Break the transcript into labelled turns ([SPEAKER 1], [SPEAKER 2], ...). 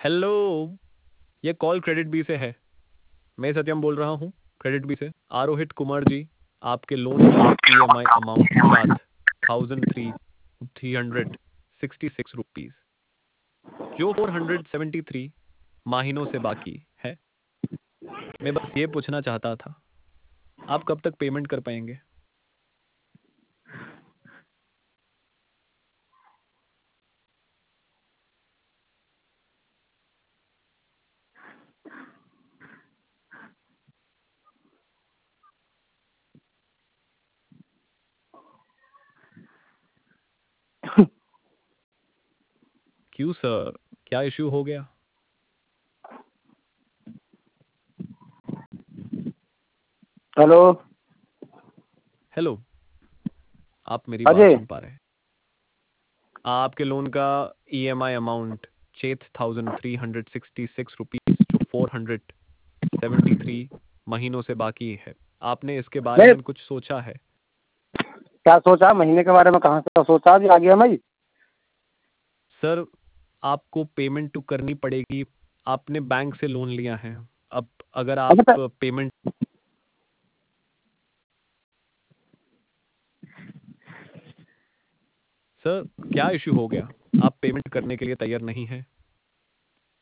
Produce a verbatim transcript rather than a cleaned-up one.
[SPEAKER 1] Hello, ये call credit B से है। मैं सत्यम बोल रहा हूँ क्रेडिट बी से। आरोहित कुमार जी, आपके लोन की ईएमआई अमाउंट सात thousand three three hundred sixty six rupees, जो फोर हंड्रेड सेवेंटी थ्री महीनों से बाकी है। मैं बस ये पूछना चाहता था, आप कब तक पेमेंट कर पाएंगे? क्यों सर, क्या इश्यू हो गया?
[SPEAKER 2] हेलो।
[SPEAKER 1] हेलो, आप मेरी बात
[SPEAKER 2] अजय।
[SPEAKER 1] सुन पा रहे हैं? आपके लोन का ईएमआई अमाउंट छः thousand three hundred sixty six rupees, जो फोर हंड्रेड सेवेंटी थ्री महीनों से बाकी है। आपने इसके बारे
[SPEAKER 2] नहीं,
[SPEAKER 1] में कुछ सोचा है?
[SPEAKER 2] क्या सोचा? महीने के बारे में कहाँ से सोचा? अभी आ गया मैं।
[SPEAKER 1] सर, आपको पेमेंट तो करनी पड़ेगी। आपने बैंक से लोन लिया है। अब अगर आप
[SPEAKER 2] अबे तो-
[SPEAKER 1] पेमेंट सर, क्या इश्यू हो गया? आप पेमेंट करने के लिए तैयार नहीं हैं?